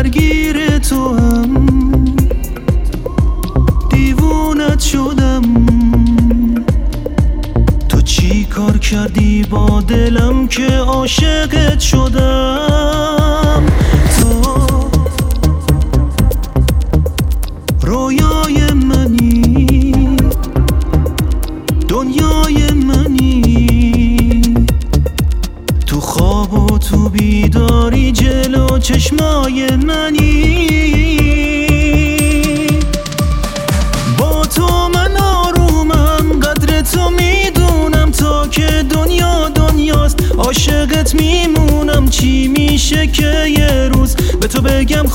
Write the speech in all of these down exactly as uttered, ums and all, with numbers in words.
درگیر تو هم دیوونت شدم. تو چی کار کردی با دلم که عاشقت شدم؟ تو رویای منی، دنیای منی، تو خواب و تو بیداری جلو چشمای منی. با تو من آرومم، قدر تو میدونم، تا که دنیا دنیاست عاشقت میمونم. چی میشه که یه روز به تو بگم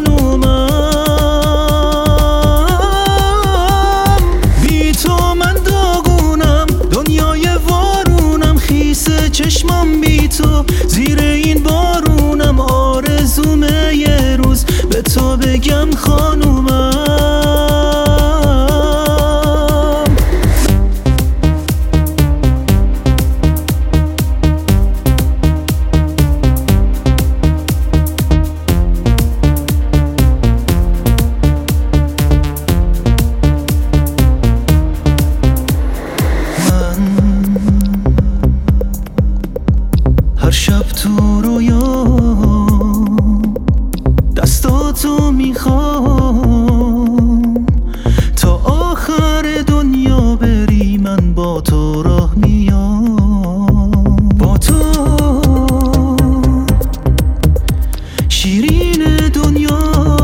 خانومم؟ بی تو من داغونم، دنیای وارونم، خیس چشمام بی تو زیر این بارونم. آرزومه یه روز به تو بگم خانومم. هر شب تو رویا دستاتو میخوام، تا آخر دنیا بری من با تو راه میام. با تو شیرین دنیا،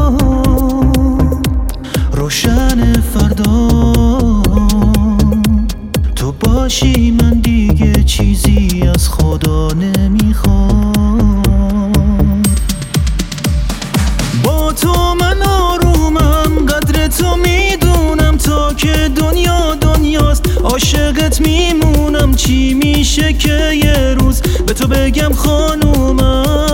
روشن فردا، تو باشی من دیگه چیزی از خدا نمیخوام. با تو من آرومم، قدر تو میدونم، تا که دنیا دنیاست عاشقت میمونم. چی میشه که یه روز به تو بگم خانومم؟